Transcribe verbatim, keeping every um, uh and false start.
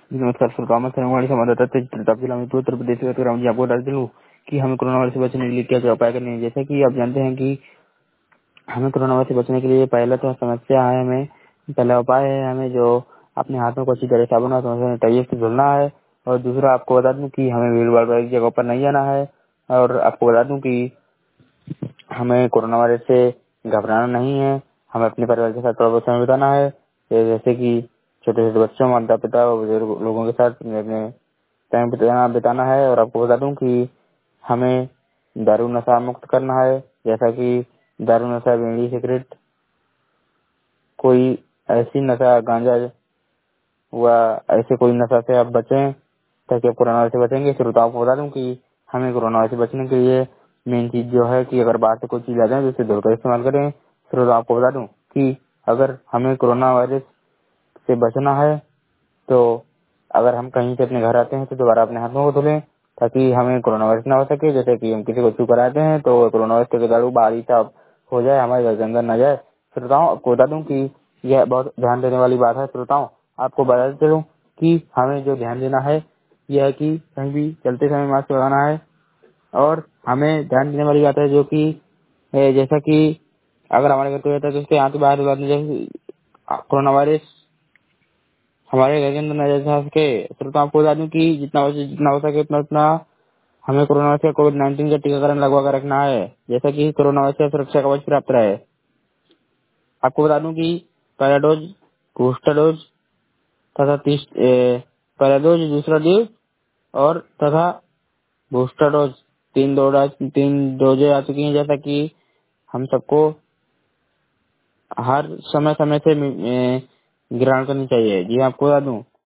नमस्कार श्रोताओं, मैं सरंगवाड़ी संवाददाता तेज प्रताप जिला में उत्तर प्रदेश से बात कर रहा हूँ जी। आपको बता दूं कि हमें कोरोना वायरस से बचने के लिए क्या क्या उपाय करने हैं। जैसा कि आप जानते हैं कि हमें कोरोना वायरस से बचने के लिए पहला तो समस्या है, हमें पहला उपाय है हमें जो अपने हाथों को अच्छी तरह साबुन और सैनिटाइजर से धुलना है। और दूसरा आपको बता दूं कि हमें भीड़ भाड़ वाली जगह पर नहीं जाना है। और आपको बता दूं कि हमें कोरोना वायरस से घबराना नहीं है, हमें अपने परिवार के साथ थोड़ा बहुत समय बिताना है। जैसे कि छोटे छोटे बच्चों, माता पिता और बुजुर्ग लोगों के साथ अपने टाइम बिताना बिताना है। और आपको बता दूं कि हमें दारू नशा मुक्त करना है। जैसा कि दारू नशा, बीड़ी, सिगरेट, कोई ऐसी नशा, गांजा हुआ, ऐसे कोई नशा से आप बचें ताकि आप कोरोना वायरस से बचेंगे। श्रोताओं को बता दूं कि हमें कोरोना वायरस से बचने के लिए मेन चीज जो है कि अगर बाहर से कोई चीज आ जाए तो उसे धोकर इस्तेमाल करें। श्रोताओं को बता दूं कि अगर हमें कोरोना वायरस से बचना है तो अगर हम कहीं से अपने घर आते हैं तो दोबारा अपने हाथों को धुलें ताकि हमें कोरोना वायरस ना हो सके। जैसे कि हम किसी को छू कर आते हैं तो कोरोना वायरस के कीटाणु बाहर ही साफ हो जाए, हमारे घर के अंदर न जाए। श्रोताओं आपको बता दूं कि यह बहुत ध्यान देने वाली बात है। श्रोताओं आपको बता चलूं कि हमें जो ध्यान देना है यह है कि कहीं भी चलते समय मास्क लगाना है। और हमें ध्यान देने वाली बात है जो कि ए, जैसा कि अगर हमारे घर कोई रहता है तो उसके हाथ बाहर लगाने, जैसे कोरोना वायरस हमारे घर के अंदर न जा सके। श्रोताओं आपको बता दूं कि जितना हो जितना हो सके उतना उतना हमें कोरोना वायरस का कोविड नाइन्टीन का टीकाकरण लगवा कर रखना है, जैसा कि कोरोना वायरस से सुरक्षा कवच प्राप्त रहे। आपको बता दूं कि पहला डोज, बूस्टर डोज तथा तीस ए, पहला डोज, दूसरा डोज और तथा बूस्टर डोज, तीन डोज तीन डोजें आ चुकी हैं। जैसा कि हम सबको हर समय समय से ए, ग्रहण करनी चाहिए। जी आपको बता दूं